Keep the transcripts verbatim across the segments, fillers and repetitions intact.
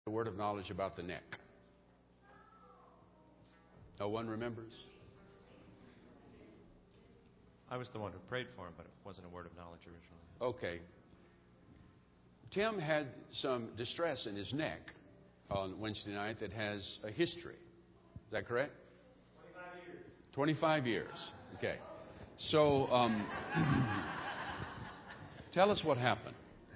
A word of knowledge about the neck. No one remembers? I was the one who prayed for him, but it wasn't a word of knowledge originally. Okay. Tim had some distress in his neck on Wednesday night that has a history. Is that correct? twenty-five years. twenty-five years. Okay. So, um, tell us what happened.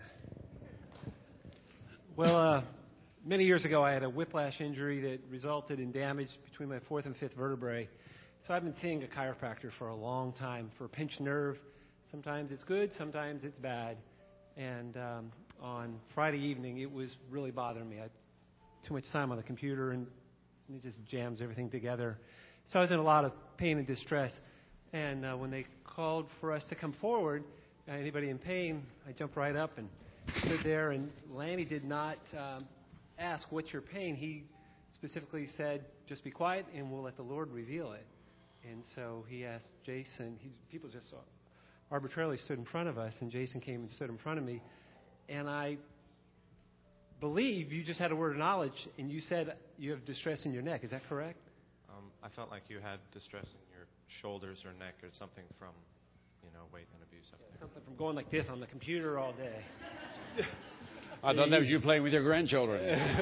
Well, uh, many years ago, I had a whiplash injury that resulted in damage between my fourth and fifth vertebrae. So I've been seeing a chiropractor for a long time for a pinched nerve. Sometimes it's good, sometimes it's bad. And um, on Friday evening, it was really bothering me. I had too much time on the computer, and it just jams everything together. So I was in a lot of pain and distress. And uh, when they called for us to come forward, uh, anybody in pain, I jumped right up and stood there. And Lanny did not um, ask, "What's your pain?" He specifically said, "Just be quiet, and we'll let the Lord reveal it." And so he asked Jason. He, people just saw, arbitrarily stood in front of us, and Jason came and stood in front of me. And I believe you just had a word of knowledge, and you said you have distress in your neck. Is that correct? Um, I felt like you had distress in your shoulders or neck or something from, you know, weight and abuse. Up there. Something from going like this on the computer all day. I thought that was you playing with your grandchildren.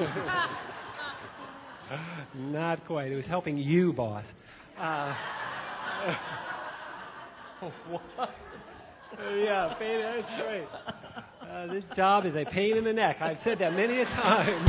Not quite. It was helping you, boss. Uh, what? Yeah, pain. That's right. Uh, this job is a pain in the neck. I've said that many a time.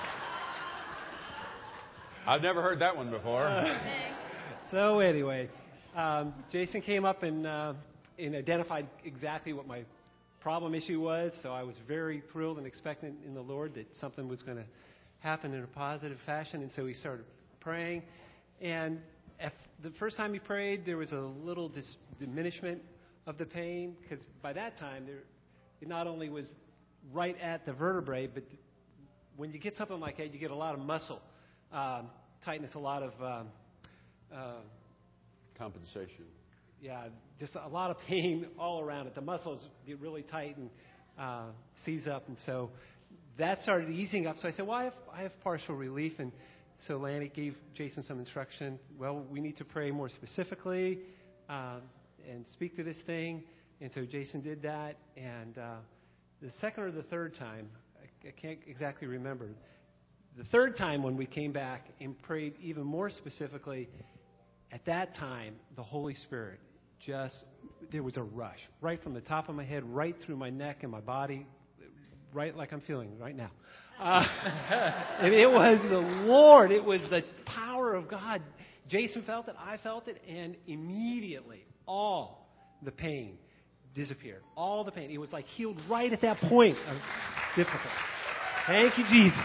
I've never heard that one before. Uh, so anyway, um, Jason came up and, uh, and identified exactly what my problem issue was. So I was very thrilled and expectant in the Lord that something was going to happen in a positive fashion. And so he started praying. And if the first time he prayed, there was a little dis- diminishment of the pain, because by that time, there, it not only was right at the vertebrae, but when you get something like that, you get a lot of muscle um, tightness, a lot of um, uh, compensation. Yeah, just a lot of pain all around it. The muscles get really tight and uh, seize up, and so that started easing up. So I said, well, I have, I have partial relief, and so Lanny gave Jason some instruction. Well, we need to pray more specifically uh, and speak to this thing. And so Jason did that. And uh, the second or the third time, I, I can't exactly remember. The third time when we came back and prayed even more specifically, at that time, the Holy Spirit just, there was a rush right from the top of my head, right through my neck and my body, right like I'm feeling right now. Uh, and it was the Lord. It was the power of God. Jason felt it. I felt it. And immediately, all the pain disappeared. All the pain. It was like healed right at that point of difficulty. Thank you, Jesus.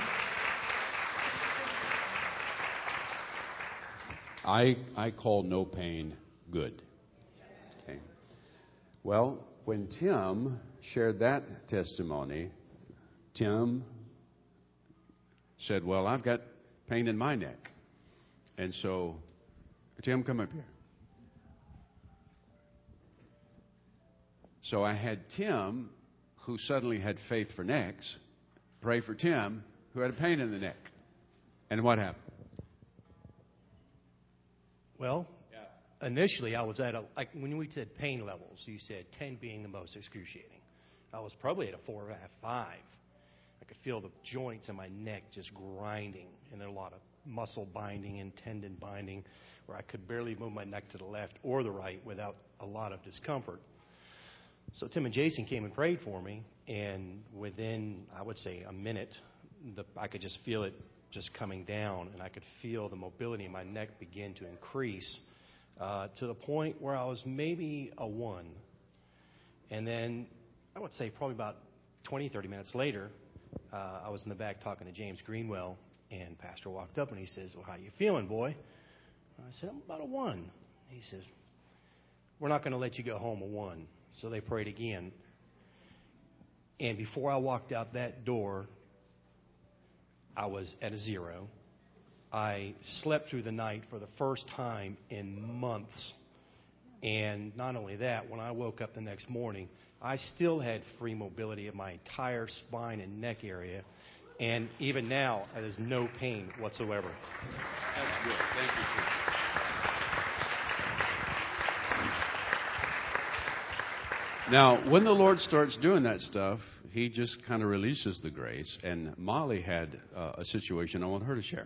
I I call no pain good. Okay. Well, when Tim shared that testimony, Tim said, well, I've got pain in my neck. And so, Tim, come up here. So I had Tim, who suddenly had faith for necks, pray for Tim, who had a pain in the neck. And what happened? Well, yeah. Initially I was at a, like when we said pain levels, you said ten being the most excruciating. I was probably at a four and a half, five. I could feel the joints in my neck just grinding, and there a lot of muscle binding and tendon binding, where I could barely move my neck to the left or the right without a lot of discomfort. So Tim and Jason came and prayed for me, and within, I would say, a minute, the, I could just feel it just coming down, and I could feel the mobility in my neck begin to increase uh, to the point where I was maybe a one. And then I would say probably about twenty, thirty minutes later, uh, I was in the back talking to James Greenwell, and Pastor walked up and he says, well, how you feeling, boy? I said, I'm about a one. He says, we're not going to let you go home a one. So they prayed again. And before I walked out that door, I was at a zero. I slept through the night for the first time in months. And not only that, when I woke up the next morning, I still had free mobility of my entire spine and neck area. And even now, there's no pain whatsoever. That's good. Thank you, Tim. Now, when the Lord starts doing that stuff, He just kind of releases the grace. And Molly had uh, a situation I want her to share.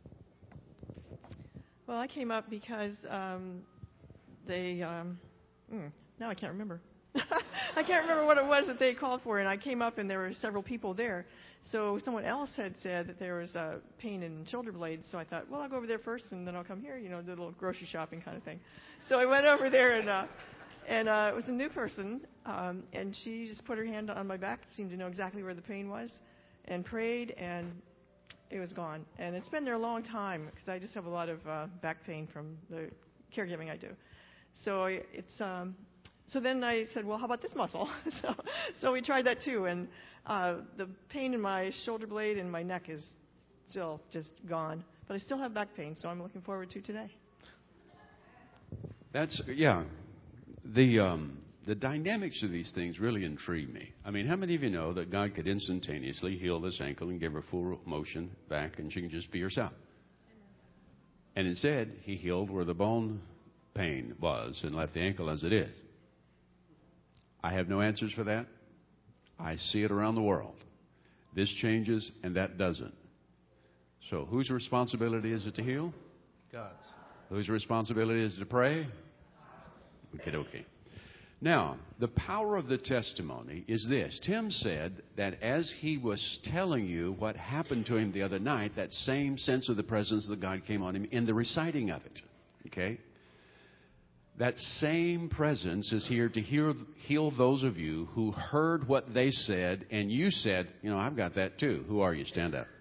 Well, I came up because um, they, um, mm, now I can't remember. I can't remember what it was that they called for, and I came up and there were several people there. So someone else had said that there was uh, pain in shoulder blades, so I thought, well, I'll go over there first and then I'll come here, you know, do a little grocery shopping kind of thing. So I went over there and uh, and uh, it was a new person, um, and she just put her hand on my back, seemed to know exactly where the pain was, and prayed, and it was gone. And it's been there a long time because I just have a lot of uh, back pain from the caregiving I do. So I, it's um, so then I said, well, how about this muscle? so so we tried that too, and uh, the pain in my shoulder blade and my neck is still just gone, but I still have back pain, so I'm looking forward to today. That's, yeah. The um, the dynamics of these things really intrigue me. I mean, how many of you know that God could instantaneously heal this ankle and give her full motion back and she can just be herself? And instead, He healed where the bone pain was and left the ankle as it is. I have no answers for that. I see it around the world. This changes and that doesn't. So whose responsibility is it to heal? God's. Whose responsibility is it to pray? Okay, okay. Now, the power of the testimony is this. Tim said that as he was telling you what happened to him the other night, that same sense of the presence of God came on him in the reciting of it. Okay? That same presence is here to heal, heal those of you who heard what they said, and you said, you know, I've got that too. Who are you? Stand up.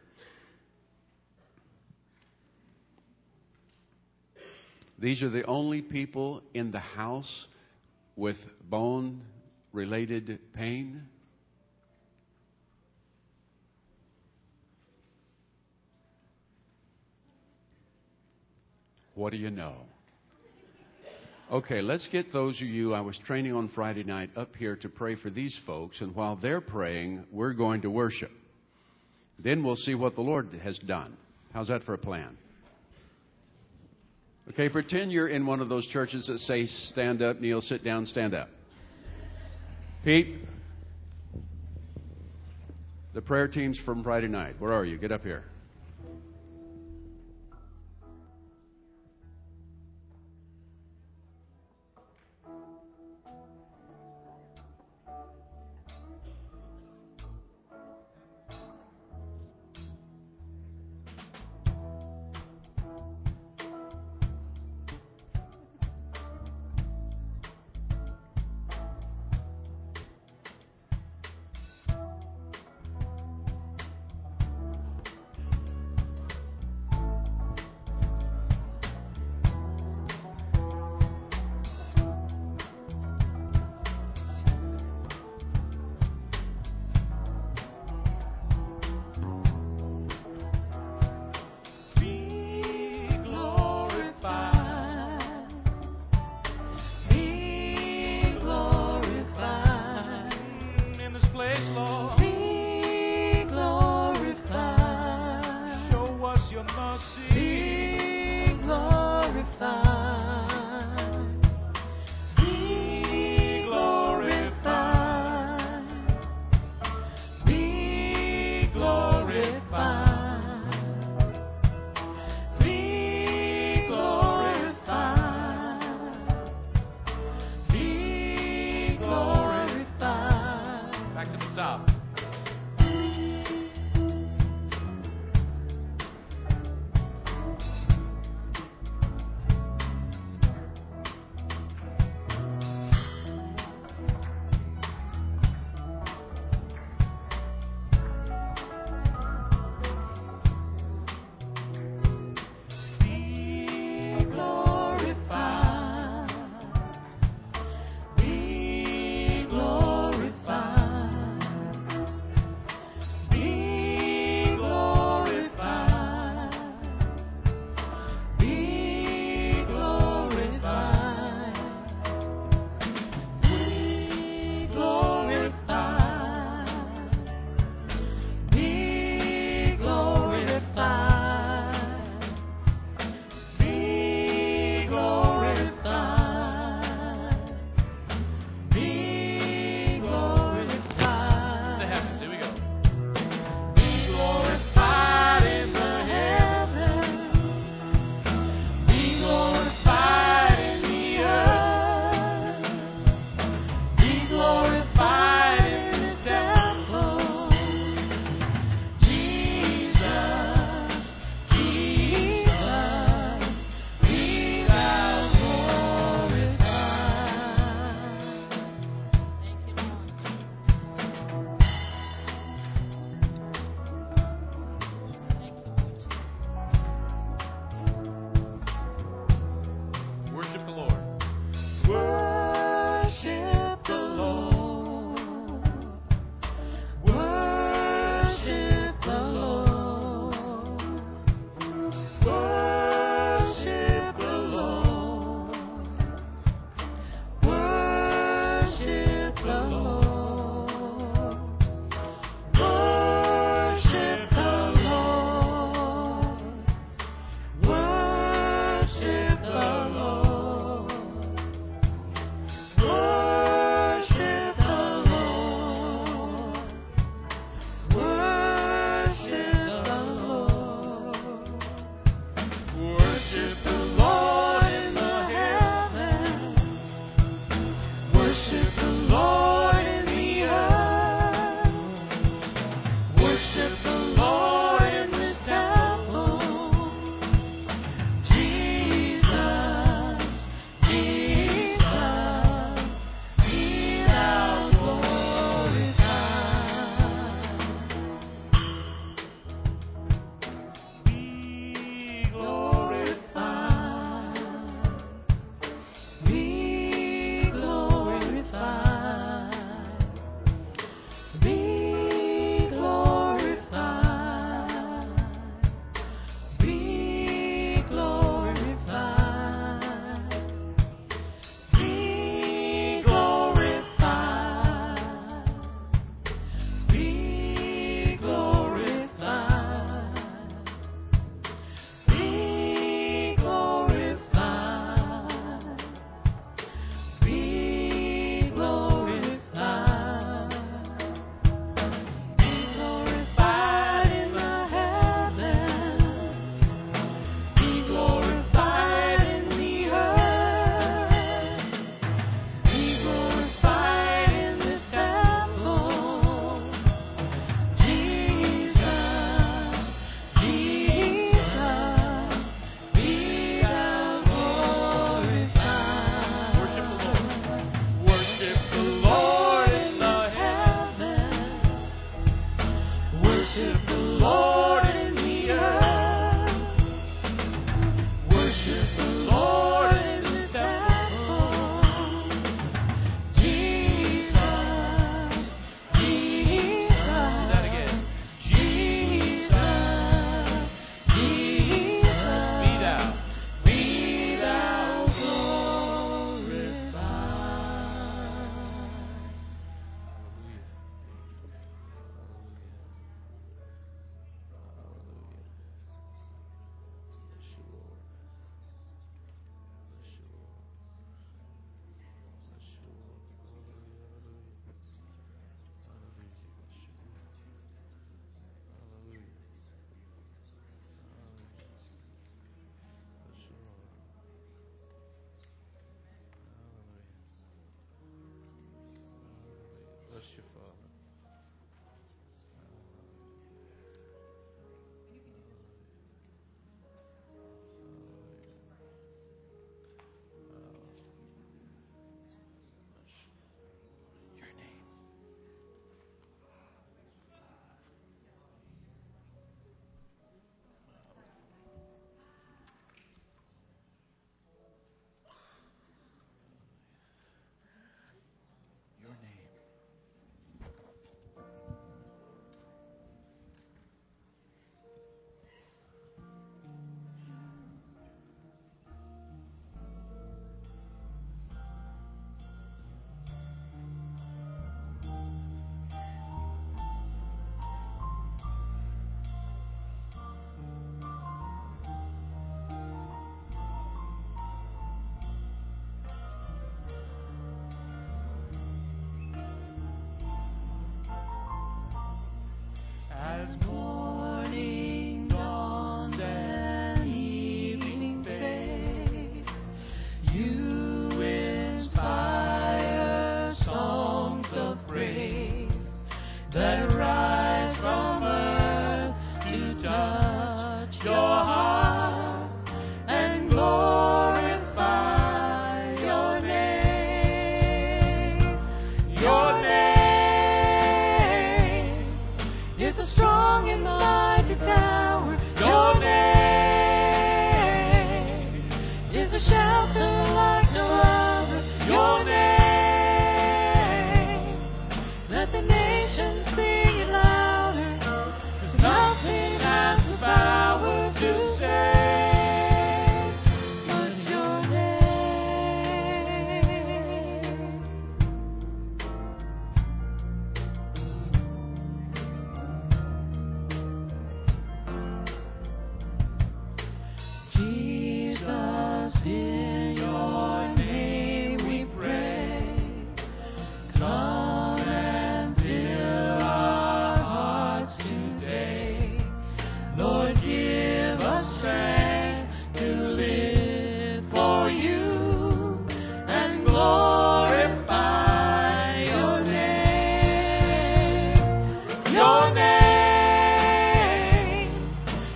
These are the only people in the house with bone-related pain. What do you know? Okay, let's get those of you I was training on Friday night up here to pray for these folks, and while they're praying, we're going to worship. Then we'll see what the Lord has done. How's that for a plan? Okay, pretend you're in one of those churches that say, stand up, kneel, sit down, stand up. Pete, the prayer team's from Friday night. Where are you? Get up here.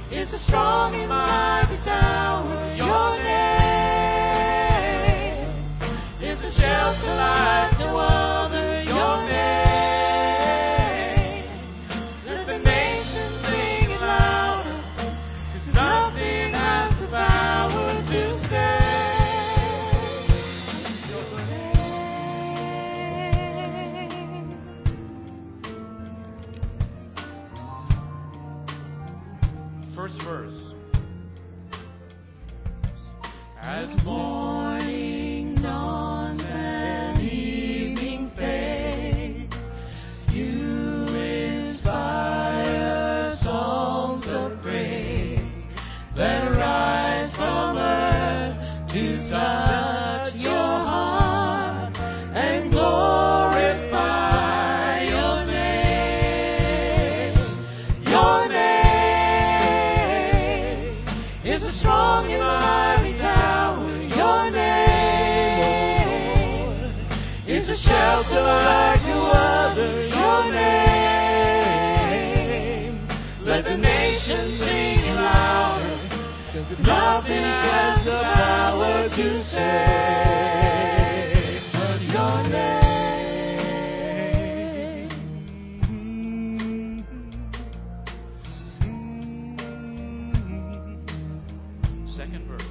is a strong and mighty tower. Your name is a shelter like no other. Your name, let the nations sing it louder, 'cause nothing has the power to save. Your name. First verse. As morning dawns and evening fades, you inspire songs of praise that rise from earth to touch your heart and glorify your name. Your name is a strong and mighty tower. Your name is a shelter like no other. Your name, let the nations sing it louder, 'cause nothing has the power to save but your name. Second verse.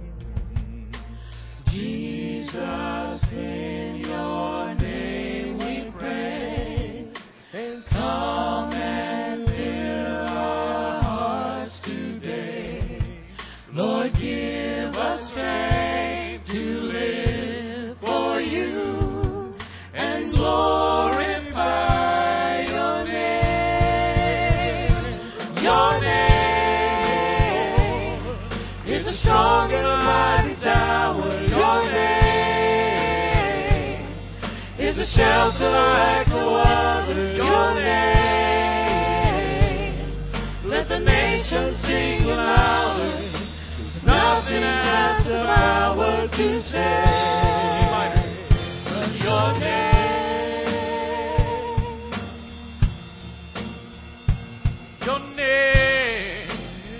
Jesus, in your name we pray. Come and fill our hearts today. Lord, give us strength to live for you and glorify your name. Your name is a strong and mighty tower. Your name is a shelter like no other. Your name, let the nations sing louder, 'cause nothing has the power to save but your name. Your name.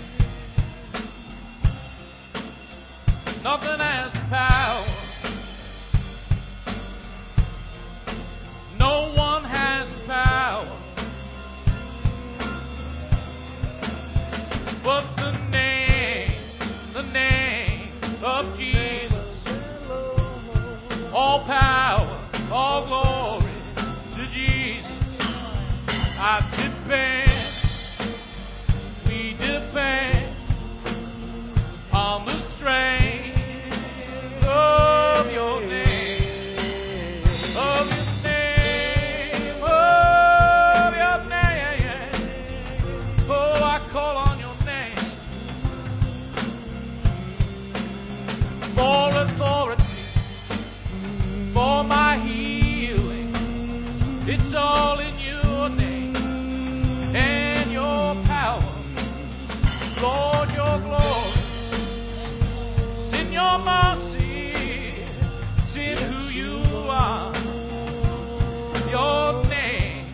Nothing has power. No one has power. But the name, the name of Jesus. All power, all glory to Jesus. I depend, we depend on the strength of your name, of your name, of your name. Oh, I call on your name for authority, for my healing. It's all in your name and your power, Lord, your glory. Send your mercy, send who you are. Your name,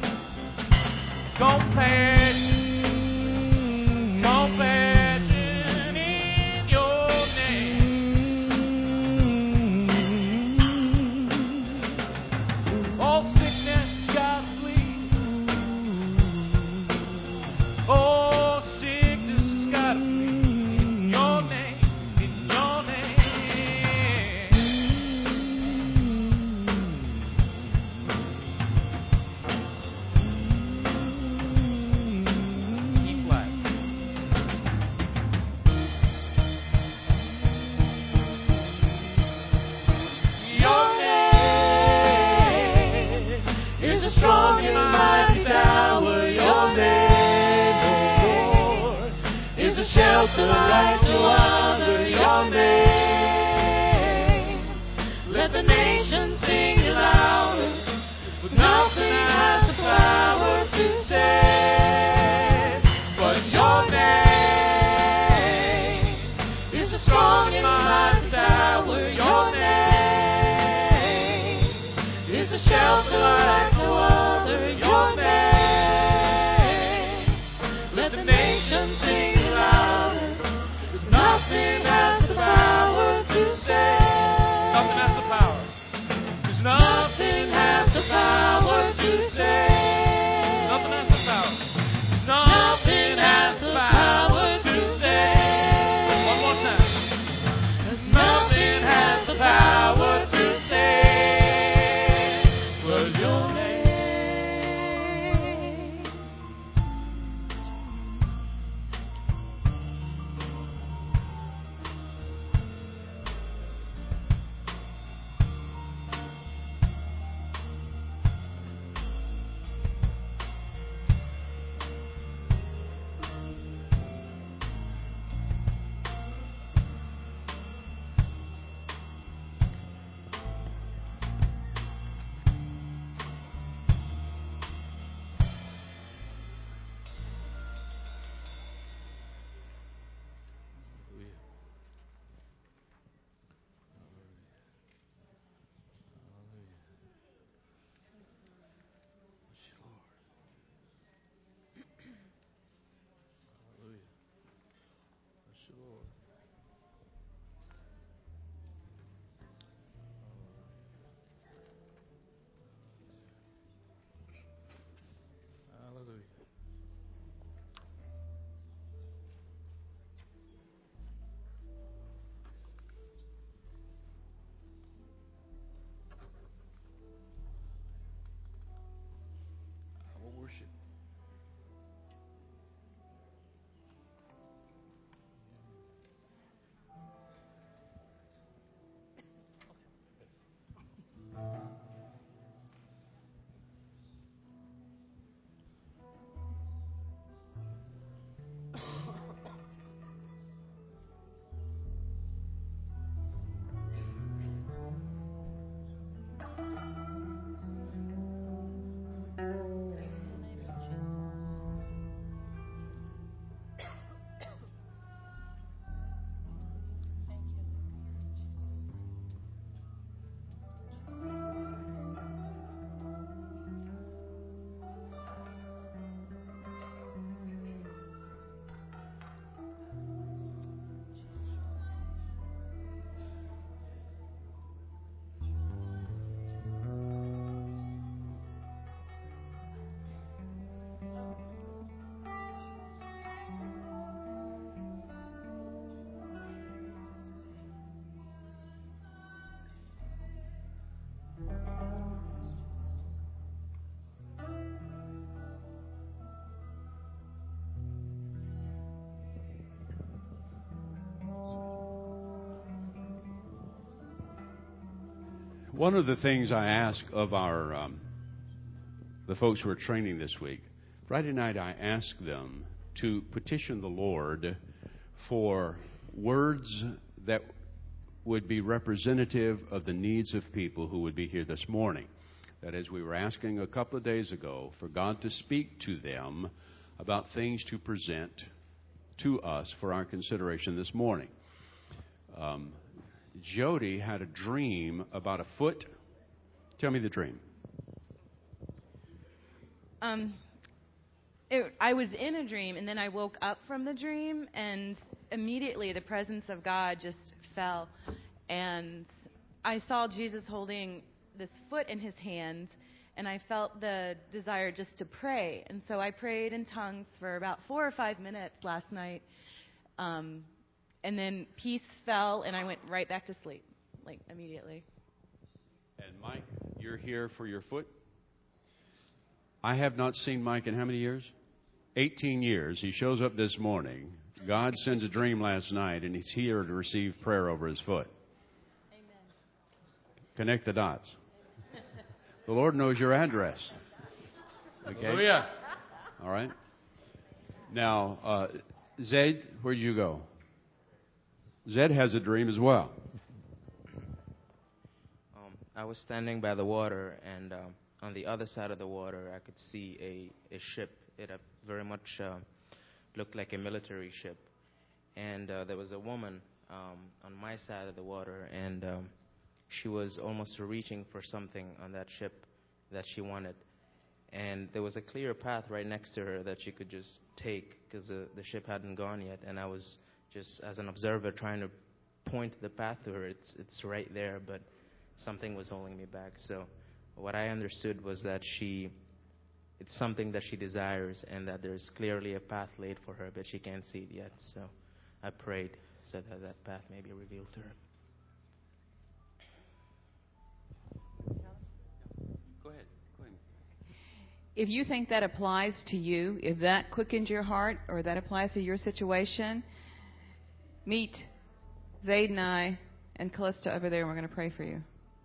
compassion, compassion in your name. All sickness gotta flee. Oh, sickness has gotta flee in your name, in your name. E flat. Your name is a strong and mighty tower. Your name, oh Lord, is a shelter like no other. Your name, let the nations sing it louder, but nothing has the power to save but your name is a strong and mighty tower. Your name is a shelter like no other. Your name, let the nations sing it louder. One of the things I ask of our um, the folks who are training this week, Friday night I asked them to petition the Lord for words that would be representative of the needs of people who would be here this morning. That is, we were asking a couple of days ago for God to speak to them about things to present to us for our consideration this morning. Um, Jody had a dream about a foot. Tell me the dream. Um, it, I was in a dream, and then I woke up from the dream, and immediately the presence of God just fell. And I saw Jesus holding this foot in his hand, and I felt the desire just to pray. And so I prayed in tongues for about four or five minutes last night. Um, and then peace fell, and I went right back to sleep, like immediately. And Mike, you're here for your foot? I have not seen Mike in how many years? eighteen years. He shows up this morning. God sends a dream last night, and he's here to receive prayer over his foot. Amen. Connect the dots. The Lord knows your address. Okay? Hallelujah. All right. Now, uh, Zed, where'd you go? Zed has a dream as well. Um, I was standing by the water, and um, on the other side of the water, I could see a, a ship. It uh, very much uh, looked like a military ship. And uh, there was a woman um, on my side of the water, and um, she was almost reaching for something on that ship that she wanted. And there was a clear path right next to her that she could just take because the, the ship hadn't gone yet. And I was just, as an observer, trying to point the path to her. It's, it's right there, but something was holding me back. So what I understood was that she, it's something that she desires and that there's clearly a path laid for her, but she can't see it yet. So I prayed so that that path may be revealed to her. Go ahead. Go ahead. If you think that applies to you, if that quickens your heart or that applies to your situation, meet Zaid and I and Callista over there, and we're going to pray for you.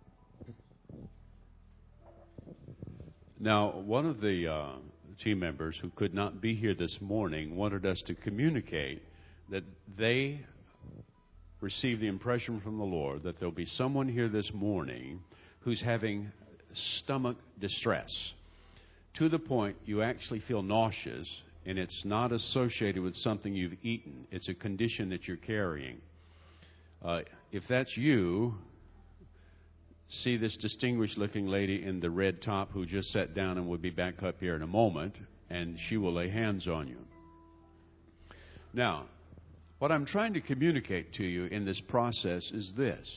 Now, one of the uh, team members who could not be here this morning wanted us to communicate that they received the impression from the Lord that there'll be someone here this morning who's having stomach distress to the point you actually feel nauseous, and it's not associated with something you've eaten. It's a condition that you're carrying. Uh, if that's you, see this distinguished-looking lady in the red top who just sat down and will be back up here in a moment, and she will lay hands on you. Now, what I'm trying to communicate to you in this process is this.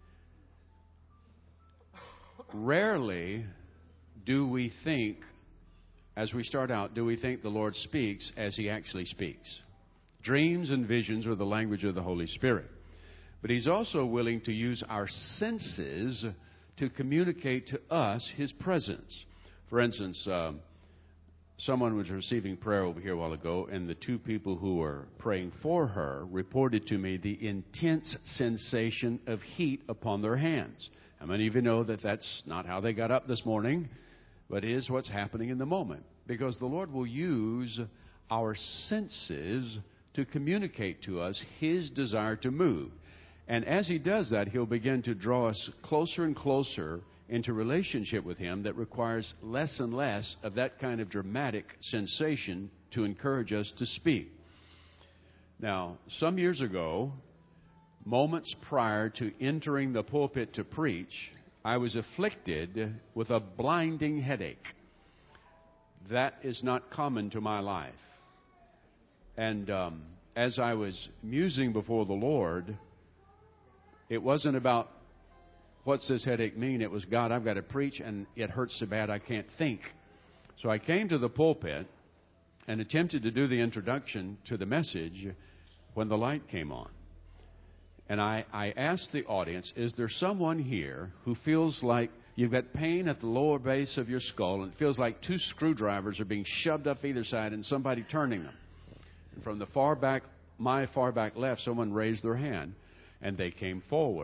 Rarely do we think, as we start out, do we think the Lord speaks as He actually speaks. Dreams and visions are the language of the Holy Spirit. But He's also willing to use our senses to communicate to us His presence. For instance, um, someone was receiving prayer over here a while ago, and the two people who were praying for her reported to me the intense sensation of heat upon their hands. How many of you know that that's not how they got up this morning, but is what's happening in the moment? Because the Lord will use our senses to communicate to us His desire to move. And as He does that, He'll begin to draw us closer and closer into relationship with Him that requires less and less of that kind of dramatic sensation to encourage us to speak. Now, some years ago, moments prior to entering the pulpit to preach, I was afflicted with a blinding headache. That is not common to my life. And um, as I was musing before the Lord, it wasn't about what's this headache mean. It was, God, I've got to preach, and it hurts so bad I can't think. So I came to the pulpit and attempted to do the introduction to the message when the light came on. And I, I asked the audience, is there someone here who feels like you've got pain at the lower base of your skull, and it feels like two screwdrivers are being shoved up either side and somebody turning them? And from the far back, my far back left, someone raised their hand, and they came forward.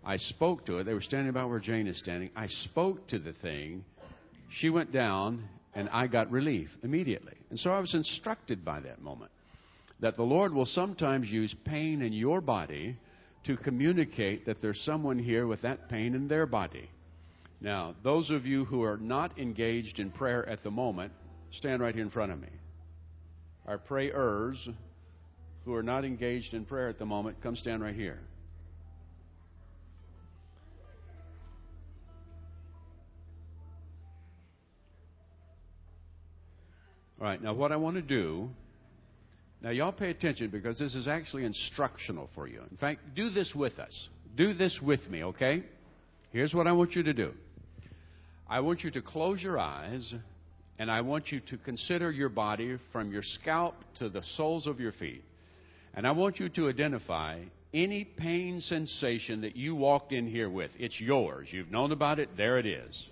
I spoke to it. They were standing about where Jane is standing. I spoke to the thing. She went down, and I got relief immediately. And so I was instructed by that moment that the Lord will sometimes use pain in your body to communicate that there's someone here with that pain in their body. Now, those of you who are not engaged in prayer at the moment, stand right here in front of me. Our prayers who are not engaged in prayer at the moment, come stand right here. All right, now what I want to do, now y'all pay attention because this is actually instructional for you. In fact, do this with us. Do this with me, okay? Here's what I want you to do. I want you to close your eyes, and I want you to consider your body from your scalp to the soles of your feet. And I want you to identify any pain sensation that you walked in here with. It's yours. You've known about it. There it is.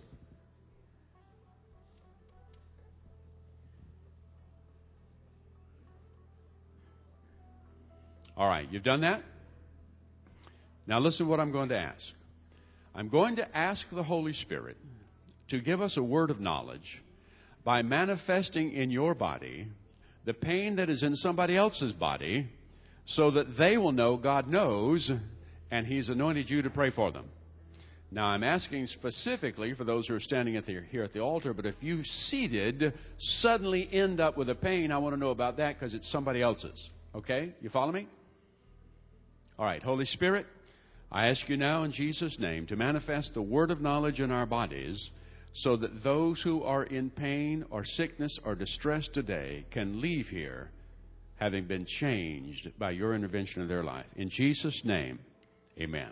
All right, you've done that? Now listen to what I'm going to ask. I'm going to ask the Holy Spirit to give us a word of knowledge by manifesting in your body the pain that is in somebody else's body so that they will know God knows and He's anointed you to pray for them. Now, I'm asking specifically for those who are standing at the, here at the altar, but if you seated suddenly end up with a pain, I want to know about that because it's somebody else's. Okay? You follow me? All right, Holy Spirit, I ask you now in Jesus' name to manifest the word of knowledge in our bodies so that those who are in pain or sickness or distress today can leave here having been changed by your intervention in their life. In Jesus' name, amen.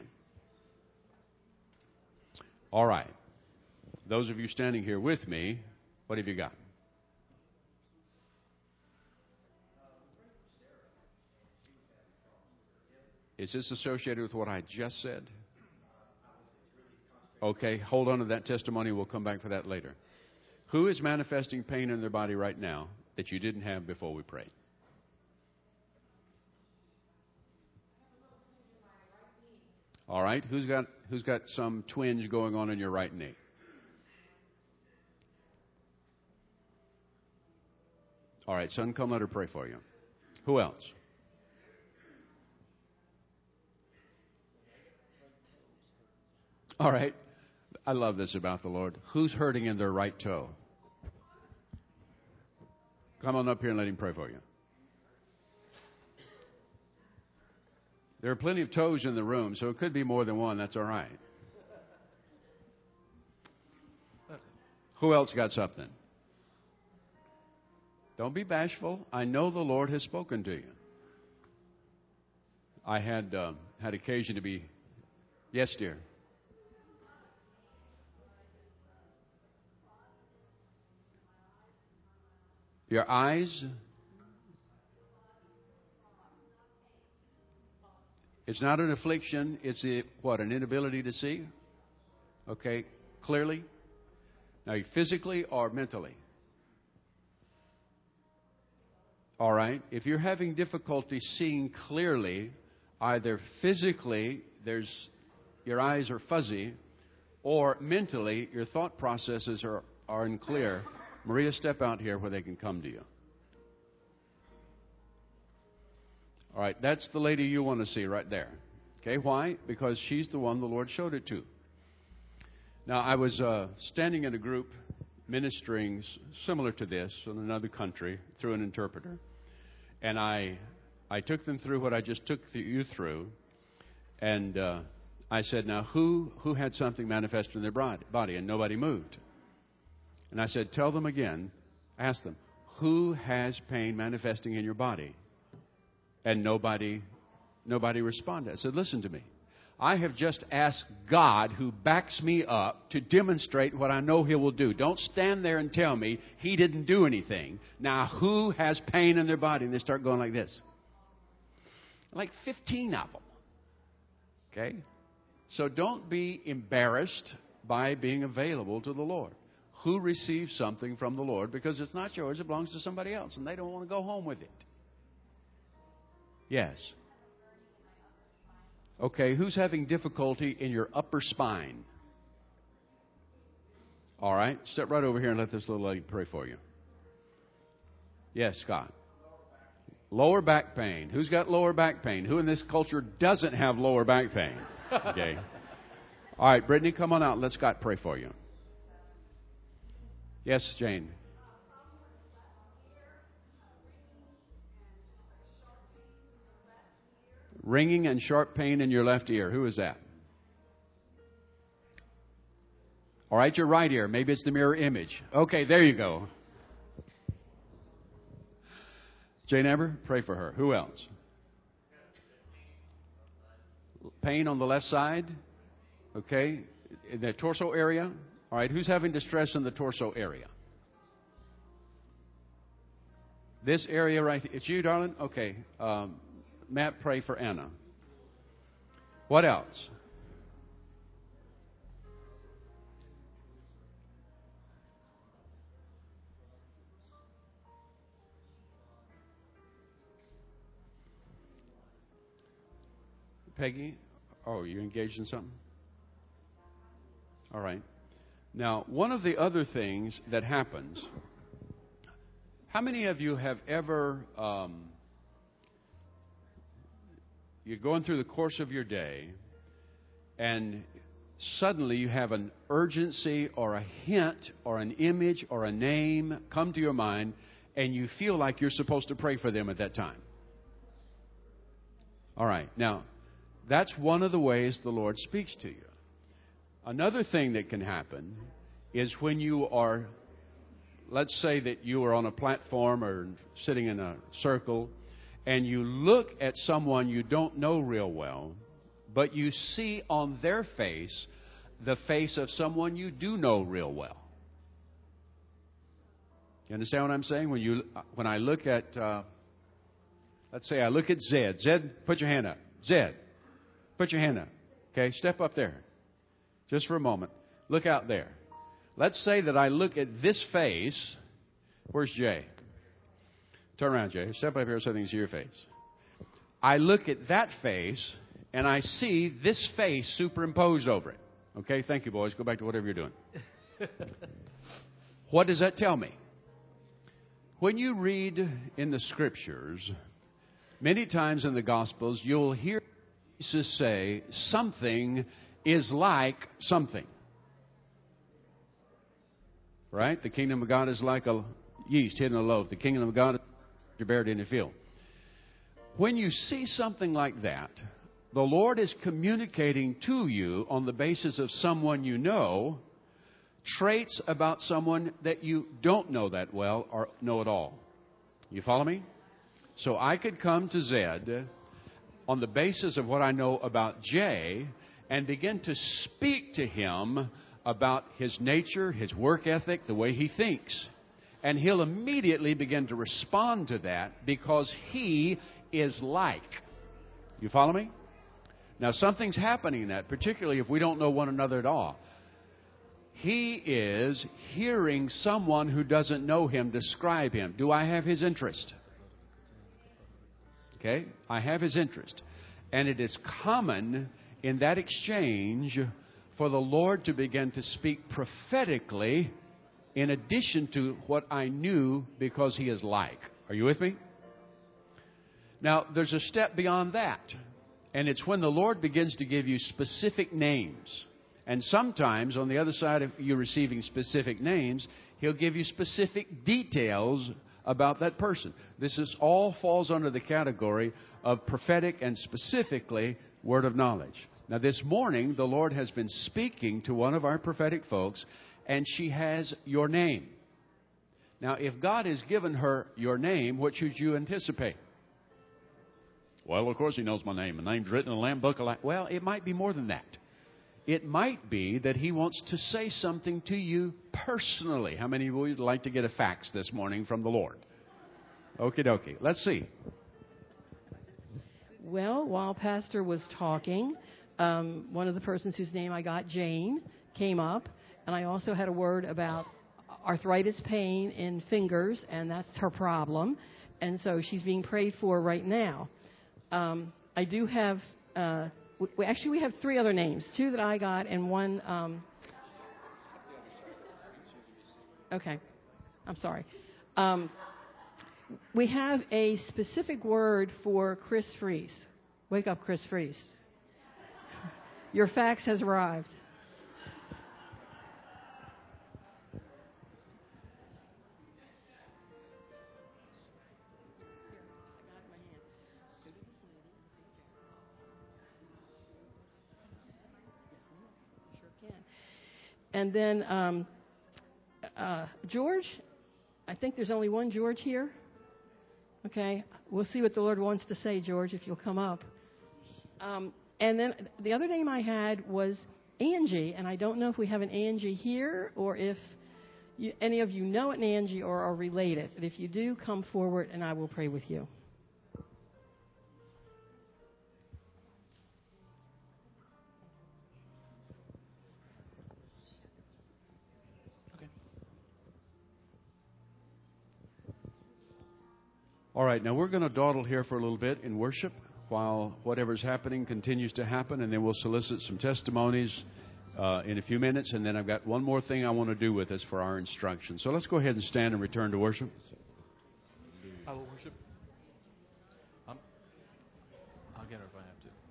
All right. Those of you standing here with me, what have you got? Is this associated with what I just said? Okay, hold on to that testimony. We'll come back for that later. Who is manifesting pain in their body right now that you didn't have before we prayed? All right, who's got who's got some twinge going on in your right knee? All right, son, come let her pray for you. Who else? All right. I love this about the Lord. Who's hurting in their right toe? Come on up here and let him pray for you. There are plenty of toes in the room, so it could be more than one. That's all right. Who else got something? Don't be bashful. I know the Lord has spoken to you. I had uh, had occasion to be... Yes, dear. Your eyes, it's not an affliction. It's a, what, an inability to see? Okay, clearly? Now, physically or mentally? All right. If you're having difficulty seeing clearly, either physically, there's your eyes are fuzzy, or mentally, your thought processes are, are unclear. Maria, step out here where they can come to you. All right, that's the lady you want to see right there. Okay, why? Because she's the one the Lord showed it to. Now, I was uh, standing in a group ministering s- similar to this in another country through an interpreter. And I I took them through what I just took th- you through. And uh, I said, now, who, who had something manifest in their body? And nobody moved. And I said, tell them again, ask them, who has pain manifesting in your body? And nobody, nobody responded. I said, listen to me. I have just asked God, who backs me up, to demonstrate what I know He will do. Don't stand there and tell me He didn't do anything. Now, who has pain in their body? And they start going like this. Like fifteen of them. Okay? So don't be embarrassed by being available to the Lord. Who receives something from the Lord? Because it's not yours, it belongs to somebody else, and they don't want to go home with it. Yes. Okay, who's having difficulty in your upper spine? All right, step right over here and let this little lady pray for you. Yes, Scott. Lower back pain. Who's got lower back pain? Who in this culture doesn't have lower back pain? Okay. All right, Brittany, come on out. Let Scott pray for you. Yes, Jane. Ringing and sharp pain in your left ear. Who is that? All right, your right ear. Maybe it's the mirror image. Okay, there you go. Jane Amber, pray for her. Who else? Pain on the left side. Okay. In the torso area. All right, who's having distress in the torso area? This area right here. It's you, darling? Okay. Um, Matt, pray for Anna. What else? Peggy? Oh, you engaged in something? All right. Now, one of the other things that happens, how many of you have ever, um, you're going through the course of your day, and suddenly you have an urgency or a hint or an image or a name come to your mind, and you feel like you're supposed to pray for them at that time? All right. Now, that's one of the ways the Lord speaks to you. Another thing that can happen is when you are, let's say that you are on a platform or sitting in a circle, and you look at someone you don't know real well, but you see on their face the face of someone you do know real well. You understand what I'm saying? When you, when I look at, uh, let's say I look at Zed. Zed, put your hand up. Zed. Put your hand up. Okay, step up there. Just for a moment. Look out there. Let's say that I look at this face. Where's Jay? Turn around, Jay. Step up here so they can see your face. I look at that face, and I see this face superimposed over it. Okay, thank you, boys. Go back to whatever you're doing. What does that tell me? When you read in the Scriptures, many times in the Gospels, you'll hear Jesus say, something is like something. Right? The kingdom of God is like a yeast hidden in a loaf. The kingdom of God is buried in the field. When you see something like that, the Lord is communicating to you on the basis of someone you know, traits about someone that you don't know that well or know at all. You follow me? So I could come to Zed on the basis of what I know about Jay and begin to speak to him about his nature, his work ethic, the way he thinks. And he'll immediately begin to respond to that because he is like. You follow me? Now, something's happening in that, particularly if we don't know one another at all. He is hearing someone who doesn't know him describe him. Do I have his interest? Okay? I have his interest. And it is common in that exchange for the Lord to begin to speak prophetically in addition to what I knew because he is like. Are you with me? Now, there's a step beyond that. And it's when the Lord begins to give you specific names. And sometimes, on the other side of you receiving specific names, he'll give you specific details about that person. This is all falls under the category of prophetic and specifically word of knowledge. Now, this morning, the Lord has been speaking to one of our prophetic folks, and she has your name. Now, if God has given her your name, what should you anticipate? Well, of course, he knows my name. My name's written in the Lamb Book of Life. Well, it might be more than that. It might be that he wants to say something to you personally. How many of you would like to get a fax this morning from the Lord? Okie dokie. Let's see. Well, while Pastor was talking, um, one of the persons whose name I got, Jane, came up. And I also had a word about arthritis pain in fingers, and that's her problem. And so she's being prayed for right now. Um, I do have uh, we, actually, we have three other names, two that I got and one. Um, okay, I'm sorry. Um, we have a specific word for Chris Fries. Wake up, Chris Fries. Your fax has arrived. And then um, uh, George, I think there's only one George here. Okay, we'll see what the Lord wants to say, George, if you'll come up. Um, and then the other name I had was Angie, and I don't know if we have an Angie here or if you, any of you know an Angie or are related. But if you do, come forward and I will pray with you. All right, now we're going to dawdle here for a little bit in worship while whatever's happening continues to happen, and then we'll solicit some testimonies uh, in a few minutes, and then I've got one more thing I want to do with us for our instruction. So let's go ahead and stand and return to worship. I will worship. Um, I'll get her if I have to.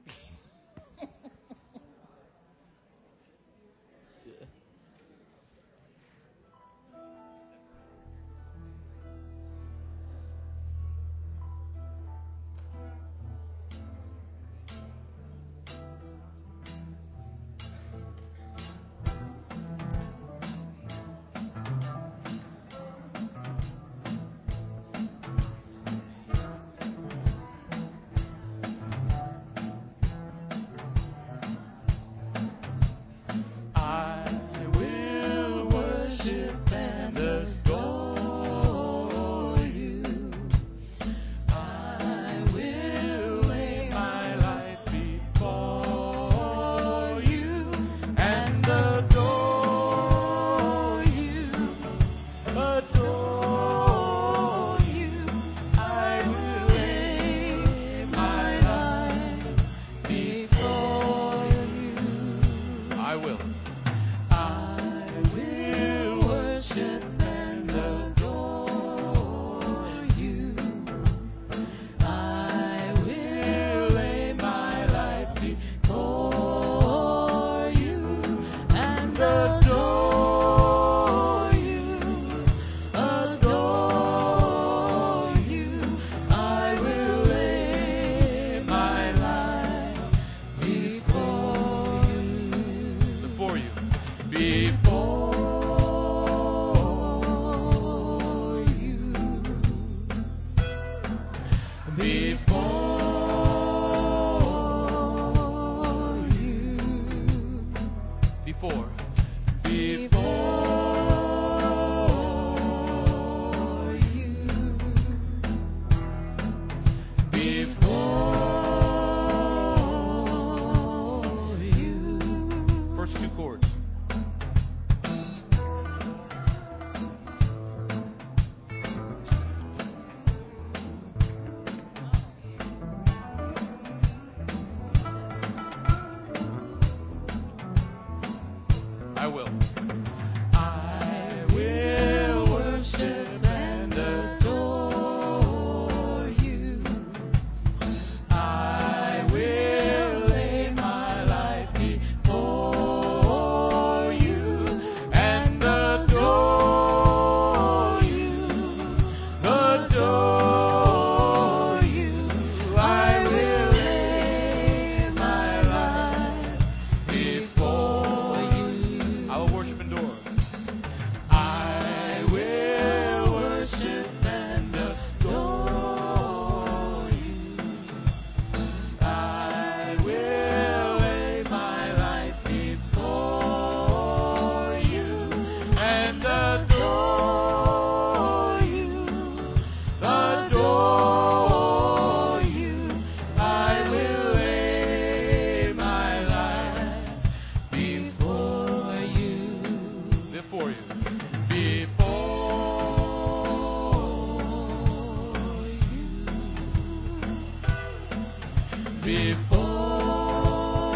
Before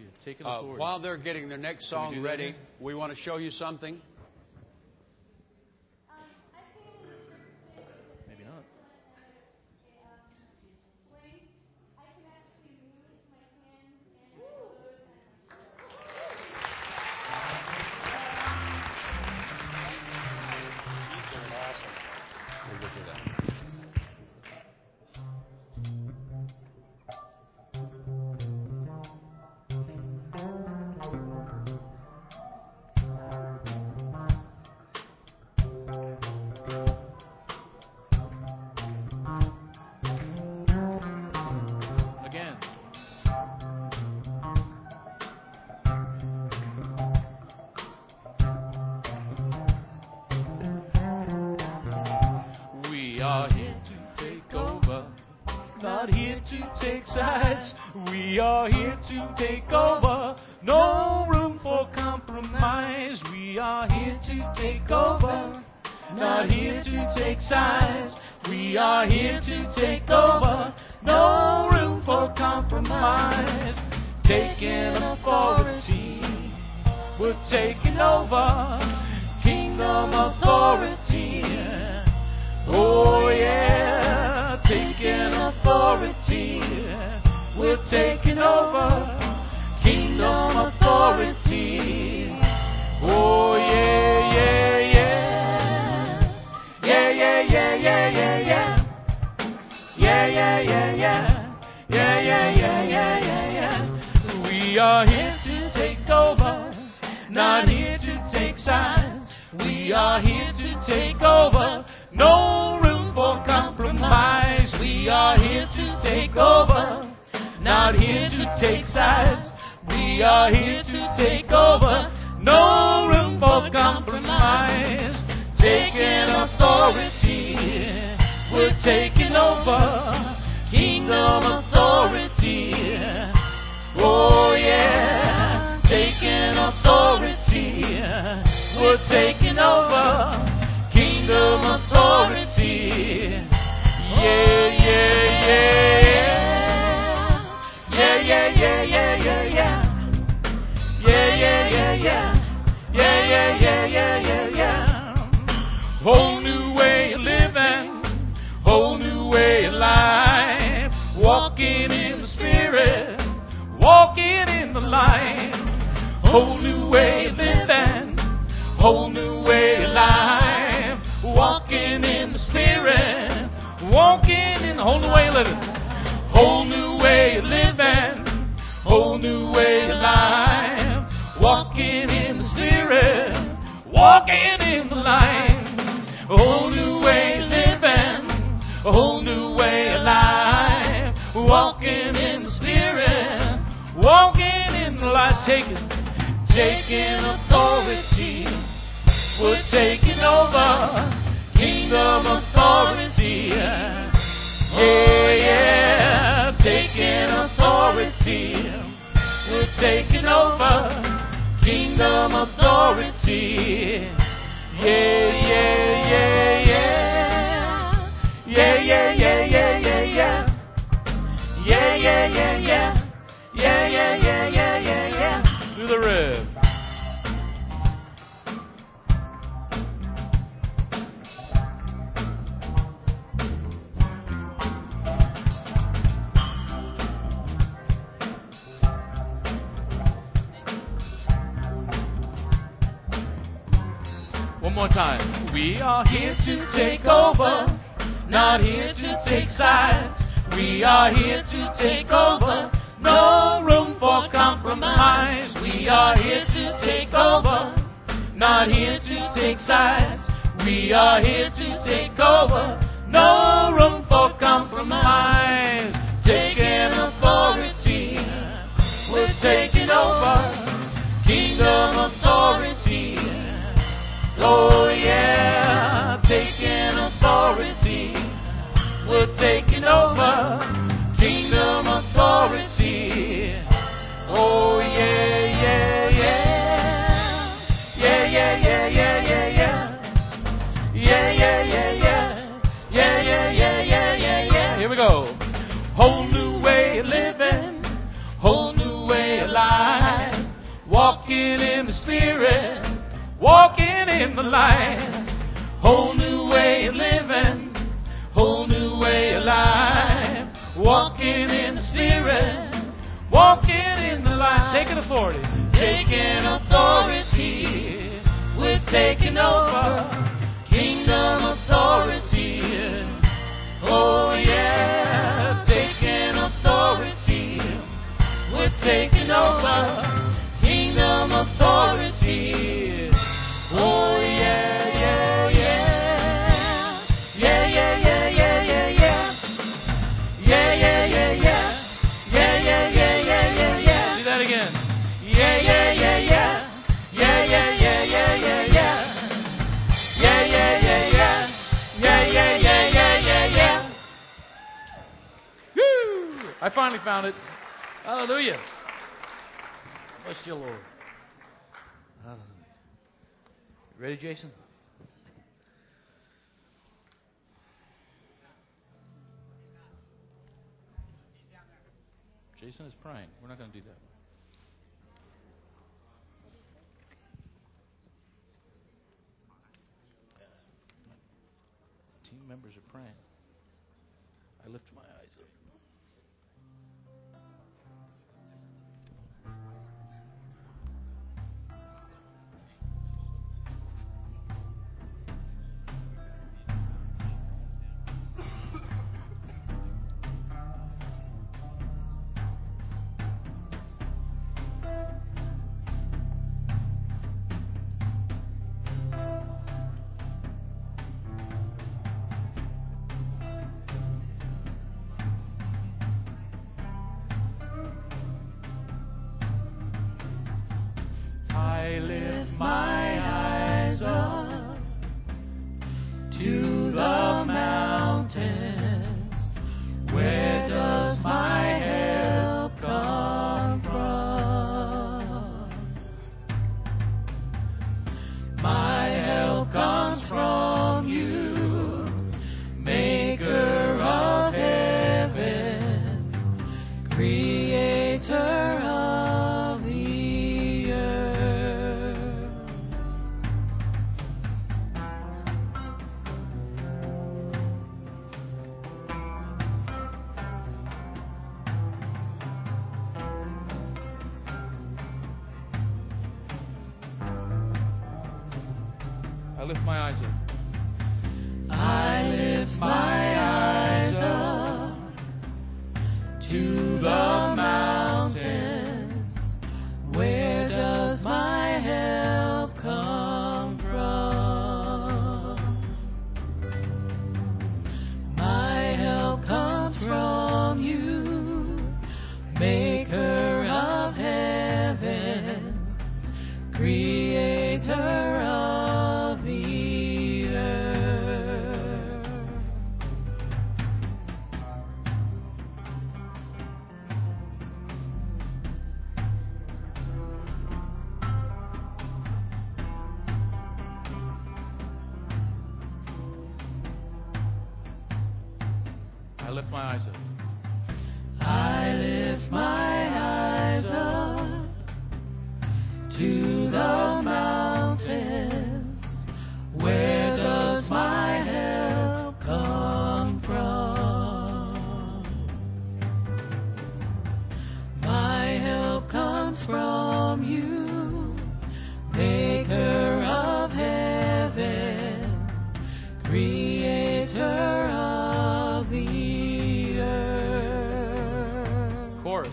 Taking Uh, authority. while they're getting their next Can we song do that ready, here? we want to show you something. Maybe not. We'll get to that. Again. We are here to take over, not here to take sides. We are here to take over, no room for compromise. We are here to take over, not here to take sides. We are here to take over, no room for compromise. Taking authority, we're taking over, kingdom authority. Oh yeah, taking authority, we're taking over, kingdom authority. Oh yeah, yeah, yeah, yeah, yeah, yeah, yeah, yeah, yeah, yeah, yeah, yeah, yeah, yeah, yeah, yeah, yeah, yeah, yeah. We are here to take over, not here to take sides. We are here to take over, no room for compromise. We are here to take over, not here to take sides. We are here to take over, no room for compromise. Taking authority, we're taking over, kingdom authority. Oh yeah, taking authority, we're taking over, kingdom authority. Yeah, yeah, yeah, yeah. Yeah, yeah, yeah, yeah, yeah, yeah. Yeah, yeah, yeah, yeah. Yeah, yeah, yeah, yeah, yeah, yeah. Whole new way of living, whole new way of life. Walking in the Spirit, walking in the light. Whole new way of living, whole new way of life. Walking in the Spirit, walking in the whole new way of living. Whole new way of living, whole new way of life. Walking in the Spirit, walking in the light. Whole new way of living, a whole new way of life. Walking in the Spirit, walking in the light. Taking, taking authority, we're taking over, kingdom authority. Yeah, yeah, taking authority, we're taking over, kingdom authority. Yeah, yeah, yeah, yeah. Yeah, yeah, yeah, yeah, yeah, yeah. Yeah, yeah, yeah, yeah. Yeah, yeah, yeah, yeah, yeah, yeah. Through the rib. One more time. We are here to take over, not here to take sides. We are here to take over, no room for compromise. We are here to take over, not here to take sides. We are here to take over, no room for compromise. Taking authority, we're taking over, kingdom authority. Oh yeah, taking authority, we're taking over, kingdom authority. Oh yeah, yeah, yeah. Yeah, yeah, yeah, yeah, yeah, yeah. Yeah, yeah, yeah, yeah. Yeah, yeah, yeah, yeah, yeah, yeah. Here we go. walking in the Spirit, walking in the light. Whole new way of living, whole new way of life. Walking in the Spirit, walking in the light. Taking authority. Taking authority. We're taking over. Kingdom authority. Oh yeah. Taking authority. We're taking over. Kingdom authority. Oh yeah, yeah, yeah. Yeah, yeah, yeah, yeah, yeah, yeah. Yeah, yeah, yeah, yeah. Yeah, yeah, yeah, yeah, yeah, yeah. Do that again. Yeah, yeah, yeah, yeah. Yeah, yeah, yeah, yeah, yeah, yeah. Yeah, yeah, yeah, yeah. Yeah, yeah, yeah, yeah, yeah, yeah. Woo! I finally found it. Hallelujah. Bless you, Lord. Hallelujah. Ready, Jason? Jason is praying. We're not going to do that. Team members are praying. I lift my eyes up. I lift my eyes up to the mountains. Where does my help come from? My help comes from you, maker of heaven, creator of the earth. I lift my eyes up. I lift my eyes up to the mountains. Where does my help come from? My help comes from you, maker of heaven, creator of the earth. I lift my eyes up. I lift my eyes up to the mountains. Where does my help come from? My help comes from you, maker of heaven, creator of the earth. Chorus.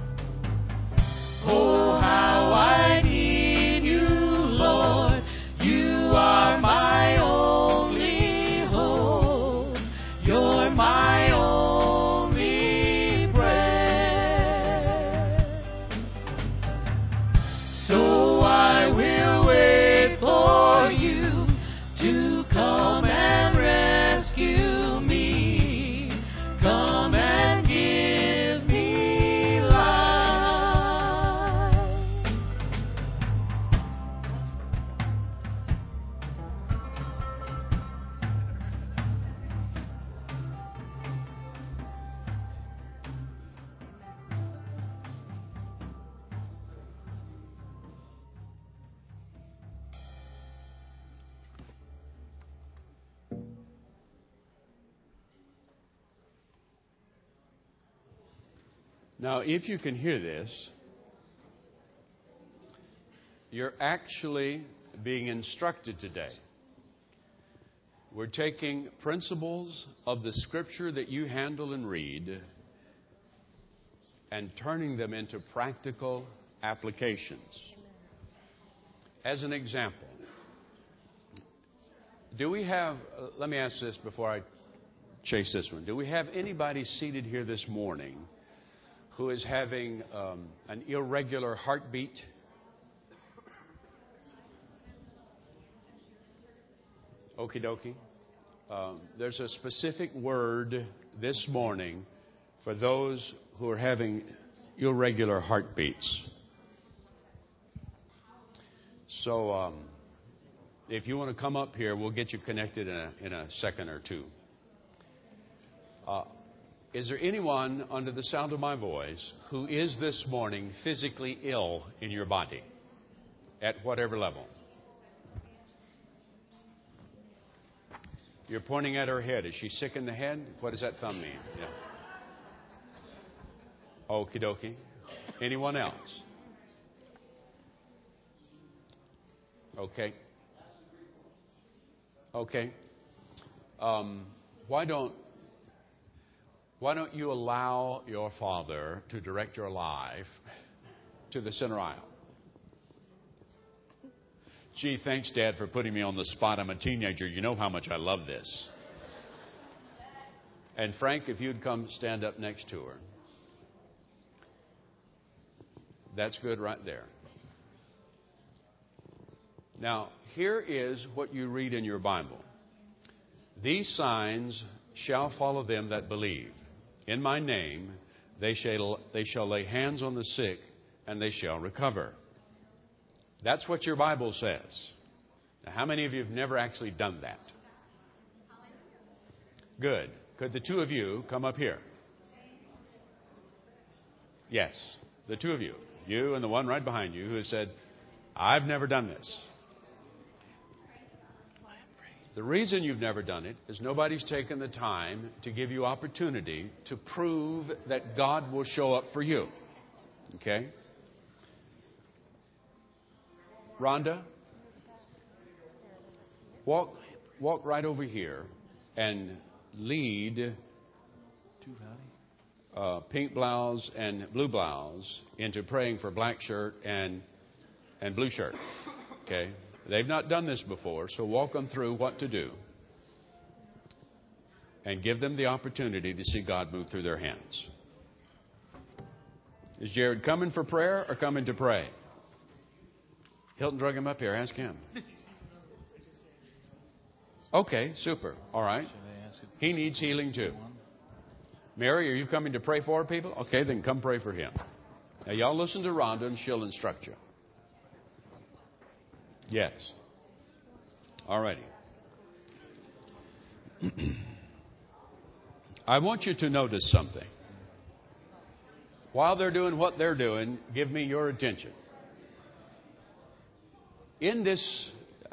Oh, how I need you, Lord. You are my only hope. You're my only breath. Now, if you can hear this, you're actually being instructed today. We're taking principles of the Scripture that you handle and read and turning them into practical applications. As an example, do we have, uh, let me ask this before I chase this one. Do we have anybody seated here this morning who is having um, an irregular heartbeat? Okie dokie. Um, there's a specific word this morning for those who are having irregular heartbeats. So um, if you want to come up here, we'll get you connected in a, in a second or two. Uh, is there anyone under the sound of my voice who is this morning physically ill in your body at whatever level? You're pointing at her head. Is she sick in the head? What does that thumb mean? Yeah. Okie dokie. Anyone else? Okay. Okay. Um, why don't why don't you allow your Father to direct your life to the center aisle? Gee, thanks, Dad, for putting me on the spot. I'm a teenager. You know how much I love this. And Frank, if you'd come stand up next to her. That's good right there. Now, here is what you read in your Bible. These signs shall follow them that believe. In my name they shall, they shall lay hands on the sick, and they shall recover. That's what your Bible says. Now, how many of you have never actually done that? Good. Could the two of you come up here? Yes, the two of you. You and the one right behind you who has said, I've never done this. The reason you've never done it is nobody's taken the time to give you opportunity to prove that God will show up for you. Okay? Rhonda, walk, walk right over here and lead uh, pink blouse and blue blouse into praying for black shirt and and blue shirt. Okay, they've not done this before, so walk them through what to do and give them the opportunity to see God move through their hands. Is Jared coming for prayer or coming to pray? Hilton drug him up here. Ask him. Okay, super. All right. He needs healing too. Mary, are you coming to pray for people? Okay, then come pray for him. Now, y'all listen to Rhonda and she'll instruct you. Yes. All righty. I want you to notice something. While they're doing what they're doing, give me your attention. In this,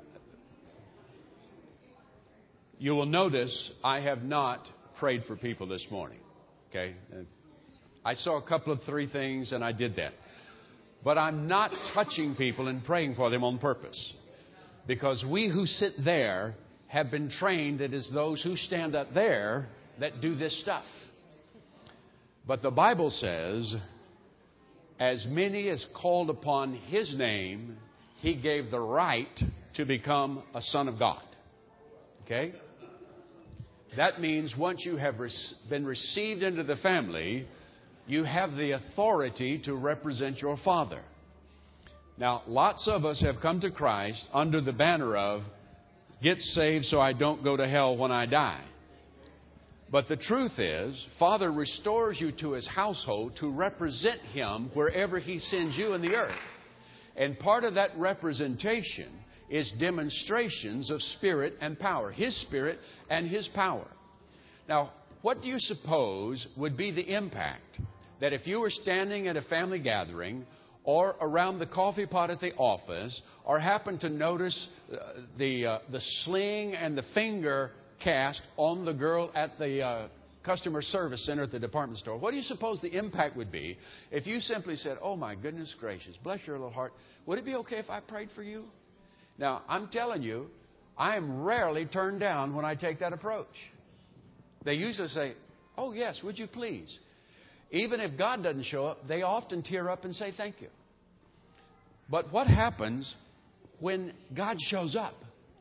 you will notice I have not prayed for people this morning. Okay? I saw a couple of three things and I did that. But I'm not touching people and praying for them on purpose. Because we who sit there have been trained that it's those who stand up there that do this stuff. But the Bible says, as many as called upon His name, He gave the right to become a son of God. Okay? That means once you have been received into the family, you have the authority to represent your Father. Now, lots of us have come to Christ under the banner of, get saved so I don't go to hell when I die. But the truth is, Father restores you to His household to represent Him wherever He sends you in the earth. And part of that representation is demonstrations of Spirit and power. His Spirit and His power. Now, what do you suppose would be the impact that if you were standing at a family gathering or around the coffee pot at the office or happened to notice uh, the, uh, the sling and the finger cast on the girl at the uh, customer service center at the department store. What do you suppose the impact would be if you simply said, oh, my goodness gracious, bless your little heart. Would it be okay if I prayed for you? Now, I'm telling you, I am rarely turned down when I take that approach. They usually say, oh, yes, would you please? Even if God doesn't show up, they often tear up and say thank you. But what happens when God shows up?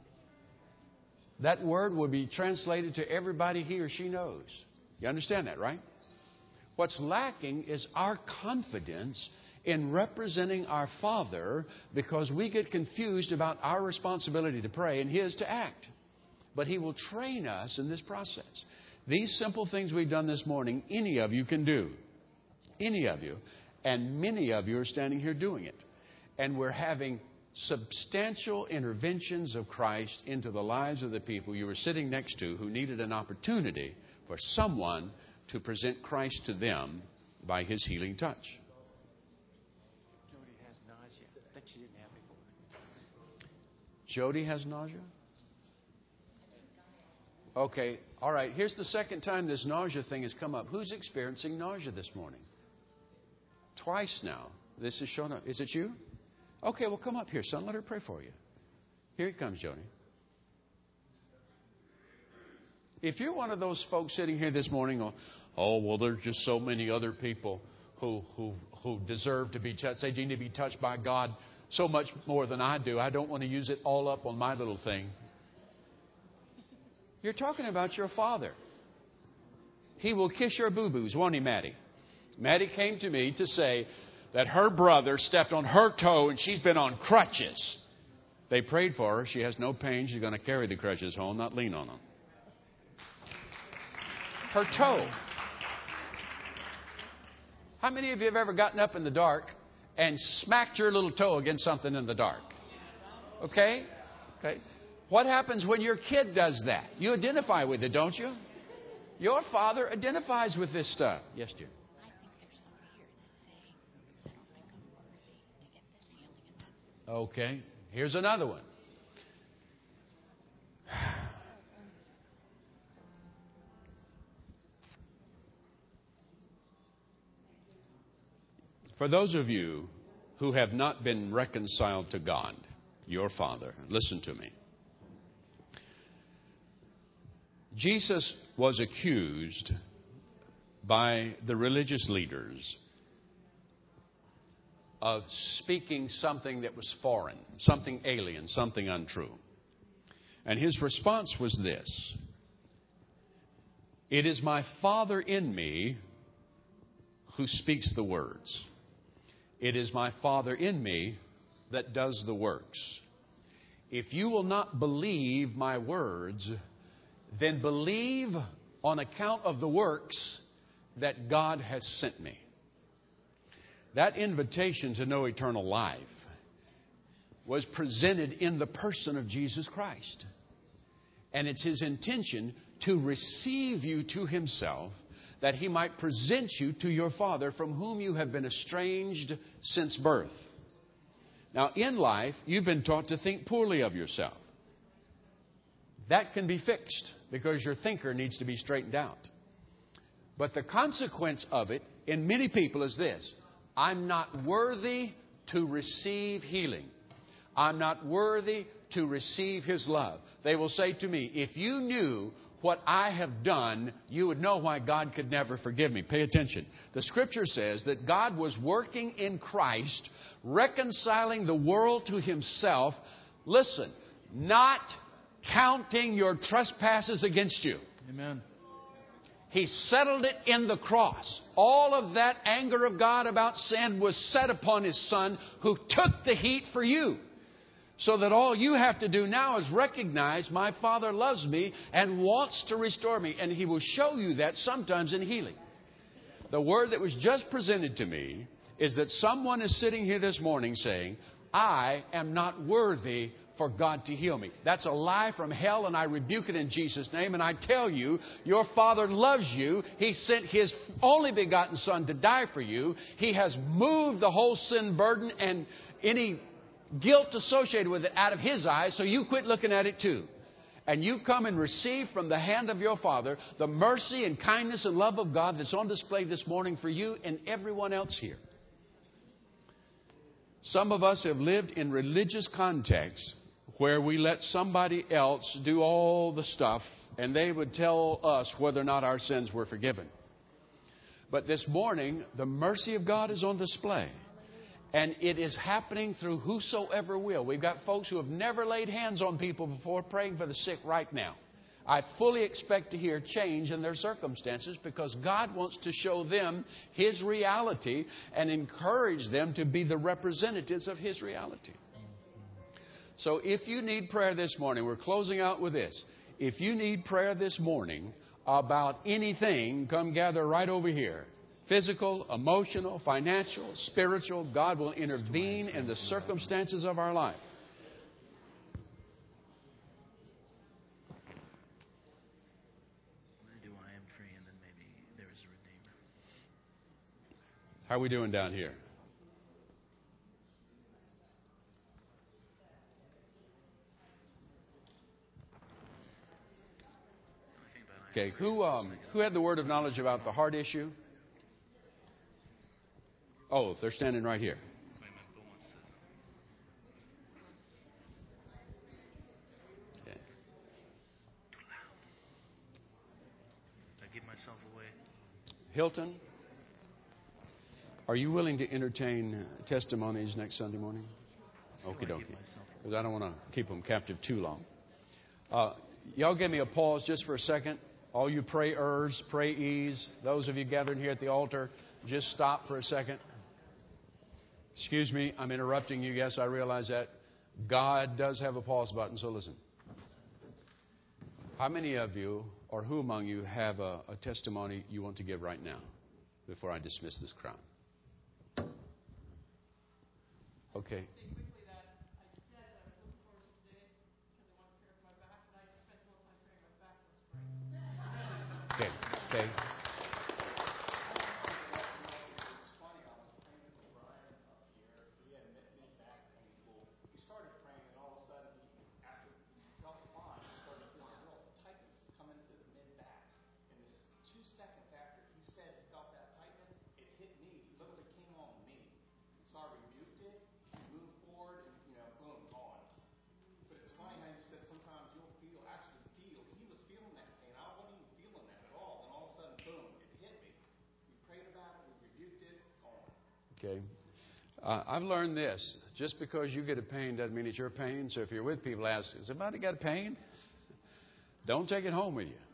That word will be translated to everybody he or she knows. You understand that, right? What's lacking is our confidence in representing our Father, because we get confused about our responsibility to pray and His to act. But He will train us in this process. These simple things we've done this morning, any of you can do. Any of you. And many of you are standing here doing it. And we're having substantial interventions of Christ into the lives of the people you were sitting next to who needed an opportunity for someone to present Christ to them by His healing touch. Jody has nausea that she didn't have before. Jody has nausea? Okay, all right. Here's the second time this nausea thing has come up. Who's experiencing nausea this morning? Twice now. This is showing up. Is it you? Okay, well, come up here, son. Let her pray for you. Here it comes, Jody. If you're one of those folks sitting here this morning, oh, oh well, there's just so many other people who who who deserve to be touched. They need to be touched by God so much more than I do. I don't want to use it all up on my little thing. You're talking about your Father. He will kiss your boo-boos, won't He, Maddie? Maddie came to me to say that her brother stepped on her toe and she's been on crutches. They prayed for her. She has no pain. She's going to carry the crutches home, not lean on them. Her toe. How many of you have ever gotten up in the dark and smacked your little toe against something in the dark? Okay? Okay. What happens when your kid does that? You identify with it, don't you? Your Father identifies with this stuff. Yes, dear. Okay, here's another one. For those of you who have not been reconciled to God, your Father, listen to me. Jesus was accused by the religious leaders of speaking something that was foreign, something alien, something untrue. And His response was this: it is my Father in me who speaks the words. It is my Father in me that does the works. If you will not believe my words, then believe on account of the works that God has sent me. That invitation to know eternal life was presented in the person of Jesus Christ. And it's His intention to receive you to Himself, that He might present you to your Father, from whom you have been estranged since birth. Now, in life, you've been taught to think poorly of yourself. That can be fixed because your thinker needs to be straightened out. But the consequence of it in many people is this: I'm not worthy to receive healing. I'm not worthy to receive His love. They will say to me, if you knew what I have done, you would know why God could never forgive me. Pay attention. The Scripture says that God was working in Christ, reconciling the world to Himself. Listen, not counting your trespasses against you. Amen. He settled it in the cross. All of that anger of God about sin was set upon His Son, who took the heat for you. So that all you have to do now is recognize my Father loves me and wants to restore me. And He will show you that sometimes in healing. The word that was just presented to me is that someone is sitting here this morning saying, I am not worthy for God to heal me. That's a lie from hell, and I rebuke it in Jesus' name. And I tell you, your Father loves you. He sent His only begotten Son to die for you. He has moved the whole sin burden and any guilt associated with it out of His eyes, so you quit looking at it too. and you come and receive from the hand of your Father the mercy and kindness and love of God that's on display this morning for you and everyone else here. Some of us have lived in religious contexts where we let somebody else do all the stuff and they would tell us whether or not our sins were forgiven. But this morning, the mercy of God is on display. And it is happening through whosoever will. We've got folks who have never laid hands on people before praying for the sick right now. I fully expect to hear change in their circumstances because God wants to show them His reality and encourage them to be the representatives of His reality. So if you need prayer this morning, we're closing out with this. If you need prayer this morning about anything, come gather right over here. Physical, emotional, financial, spiritual, God will intervene in the circumstances of our life. How are we doing down here? Okay, who um, who had the word of knowledge about the heart issue? Oh, they're standing right here. Okay. I give myself away. Hilton, are you willing to entertain testimonies next Sunday morning? Okie dokie. Because I don't want to keep them captive too long. Uh, y'all give me a pause just for a second. All you prayers, prayees, those of you gathered here at the altar, just stop for a second. Excuse me, I'm interrupting you. Yes, I realize that. God does have a pause button, so listen. How many of you, or who among you, have a, a testimony you want to give right now before I dismiss this crowd? Okay. Okay. Okay. Okay. Uh, I've learned this. Just because you get a pain doesn't mean it's your pain. So if you're with people, ask, has anybody got a pain? Don't take it home with you.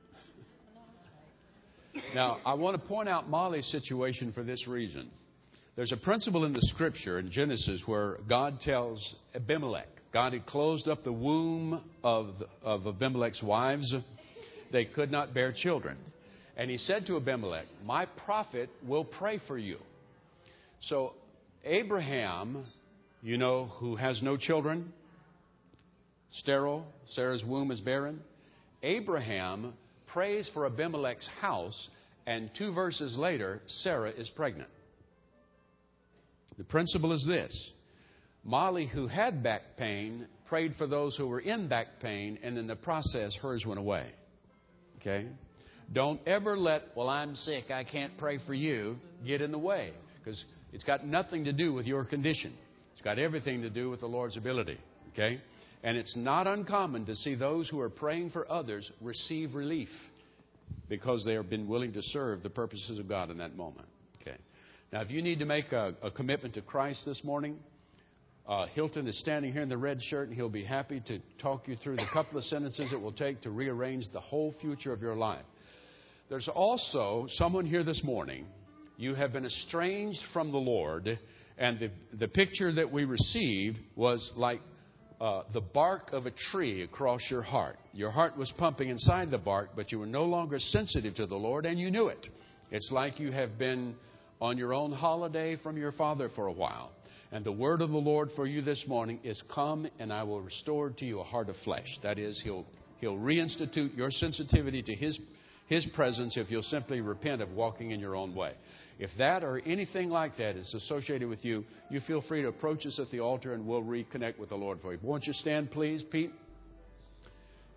Now, I want to point out Molly's situation for this reason. There's a principle in the Scripture in Genesis where God tells Abimelech, God had closed up the womb of, of Abimelech's wives. They could not bear children. And He said to Abimelech, my prophet will pray for you. So Abraham, you know, who has no children, sterile, Sarah's womb is barren. Abraham prays for Abimelech's house, and two verses later, Sarah is pregnant. The principle is this. Molly, who had back pain, prayed for those who were in back pain, and in the process, hers went away. Okay? Don't ever let, well, I'm sick, I can't pray for you, get in the way. Because it's got nothing to do with your condition. It's got everything to do with the Lord's ability. Okay? And it's not uncommon to see those who are praying for others receive relief because they have been willing to serve the purposes of God in that moment. Okay. Now, if you need to make a, a commitment to Christ this morning, uh, Hilton is standing here in the red shirt, and he'll be happy to talk you through the couple of sentences it will take to rearrange the whole future of your life. There's also someone here this morning. You have been estranged from the Lord, and the, the picture that we received was like uh, the bark of a tree across your heart. Your heart was pumping inside the bark, but you were no longer sensitive to the Lord, and you knew it. It's like you have been on your own holiday from your Father for a while. And the word of the Lord for you this morning is, come and I will restore to you a heart of flesh. That is, He'll, he'll reinstitute your sensitivity to His, His presence if you'll simply repent of walking in your own way. If that or anything like that is associated with you, you feel free to approach us at the altar and we'll reconnect with the Lord for you. Won't you stand, please, Pete?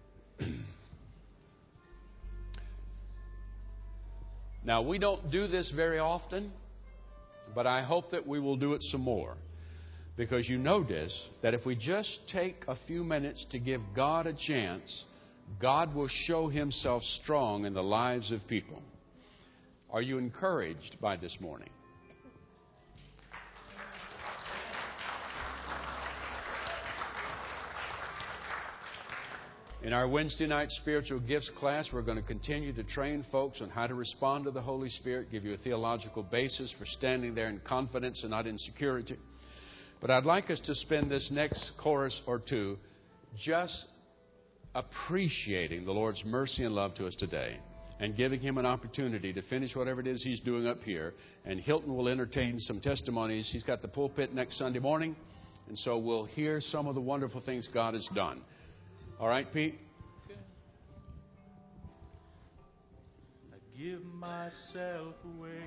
Now, we don't do this very often, but I hope that we will do it some more. Because you notice that if we just take a few minutes to give God a chance, God will show Himself strong in the lives of people. Are you encouraged by this morning? In our Wednesday night spiritual gifts class, we're going to continue to train folks on how to respond to the Holy Spirit, give you a theological basis for standing there in confidence and not insecurity. But I'd like us to spend this next chorus or two just appreciating the Lord's mercy and love to us today and giving Him an opportunity to finish whatever it is He's doing up here. And Hilton will entertain some testimonies. He's got the pulpit next Sunday morning, and so we'll hear some of the wonderful things God has done. All right, Pete? I give myself away.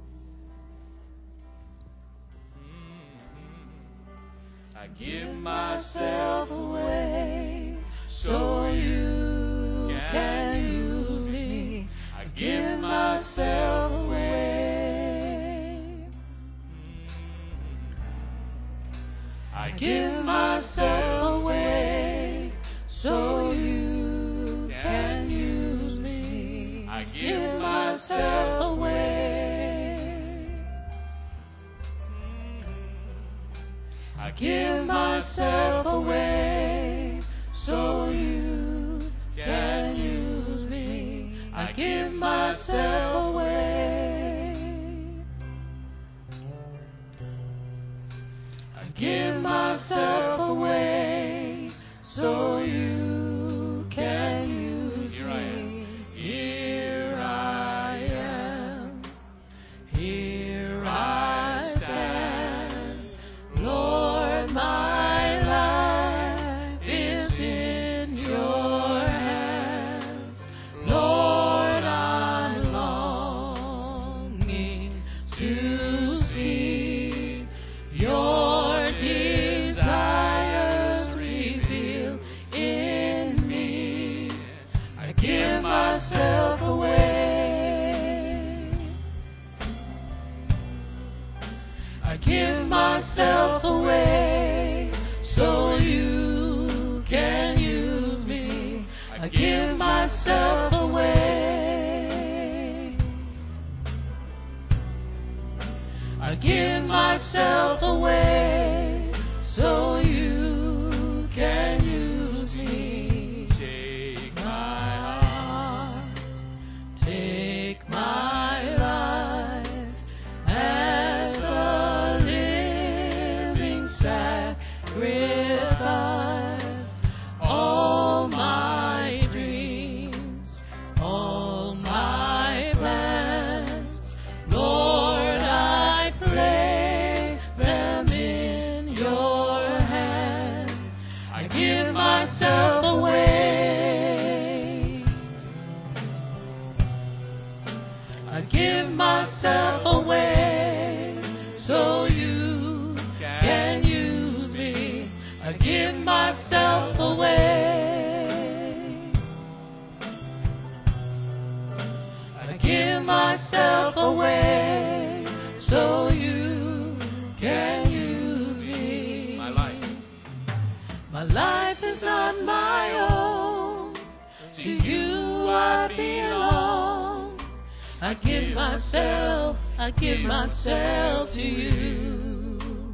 Mm-hmm. I give myself away so you can use me. I give myself away. Mm-hmm. I give myself away so you can use me. I give myself away. I give myself away so you can use me. I give myself away. I give myself away so you can use me. Here I am. Here I stand. Lord, my life is in your hands. Lord, I'm longing to see your desires revealed in me. I give myself away. I give myself away so you can use me. I give myself away. I give myself away so you can use me. Take my heart, take my life as a living sacrifice. All my dreams, all my plans, Lord, I place them in your hands. I give myself away. I give myself away so you can use me. I give myself away. I give myself away so you can use me. My life. My life is not my own. To you I belong. I give myself, I give myself to you.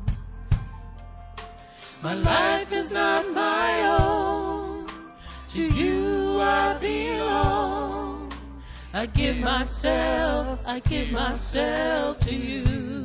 My life is not my own. To you I belong. I give myself, I give myself to you.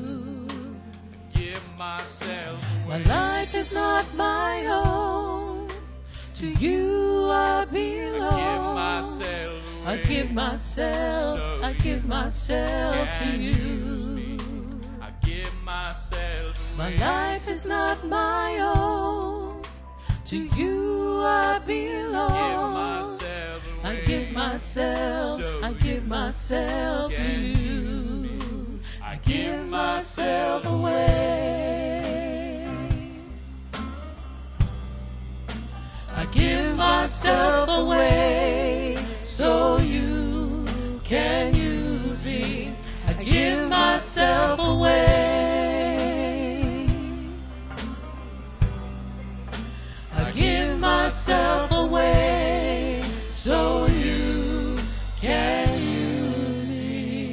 Give myself away. My life is not my own. To you I belong. I give myself away. I give myself, I give myself to you. I give myself away. My life is not my own. To you I belong. I give myself, I give myself to you. I give myself away. I give myself away. myself away so you can use me.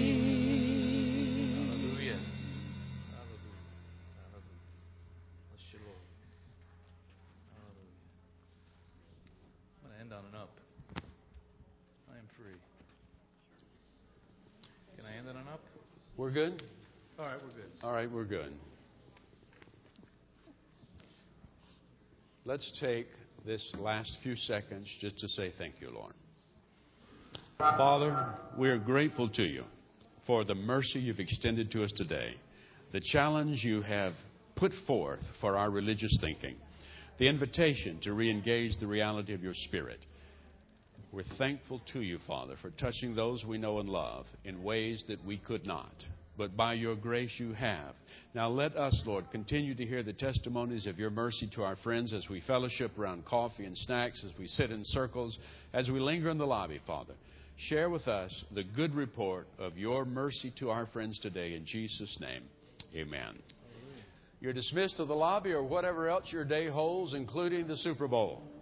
Hallelujah. Hallelujah. Hallelujah. Bless you, Lord. Hallelujah. I'm going to end on an up. I am free. Can I end on an up? We're good? All right, we're good. All right, we're good. Let's take this last few seconds just to say thank you, Lord. Father, we are grateful to you for the mercy you've extended to us today, the challenge you have put forth for our religious thinking, the invitation to re-engage the reality of your Spirit. We're thankful to you, Father, for touching those we know and love in ways that we could not. But by your grace you have. Now let us, Lord, continue to hear the testimonies of your mercy to our friends as we fellowship around coffee and snacks, as we sit in circles, as we linger in the lobby, Father. Share with us the good report of your mercy to our friends today. In Jesus' name, amen. You're dismissed to the lobby or whatever else your day holds, including the Super Bowl.